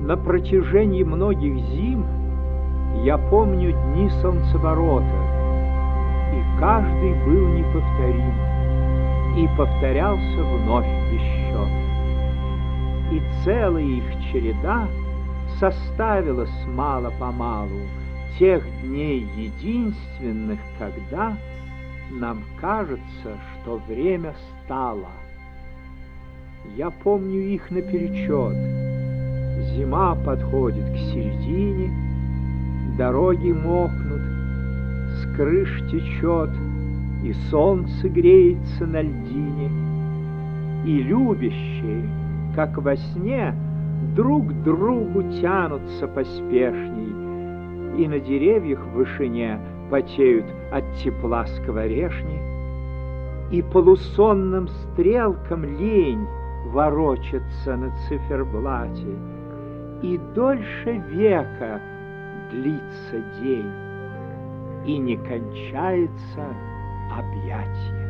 На протяжении многих зим я помню дни солнцеворота, и каждый был неповторим, и повторялся вновь без счета. И целая их череда составилась мало-помалу тех дней единственных, когда нам кажется, что время стало. Я помню их наперечет. Зима подходит к середине, дороги мокнут, с крыш течет, и солнце греется на льдине, и любящие, как во сне, друг к другу тянутся поспешней, и на деревьях в вышине потеют от тепла скворечни, и полусонным стрелкам лень ворочаться на циферблате, и дольше века длится день, и не кончается объятие.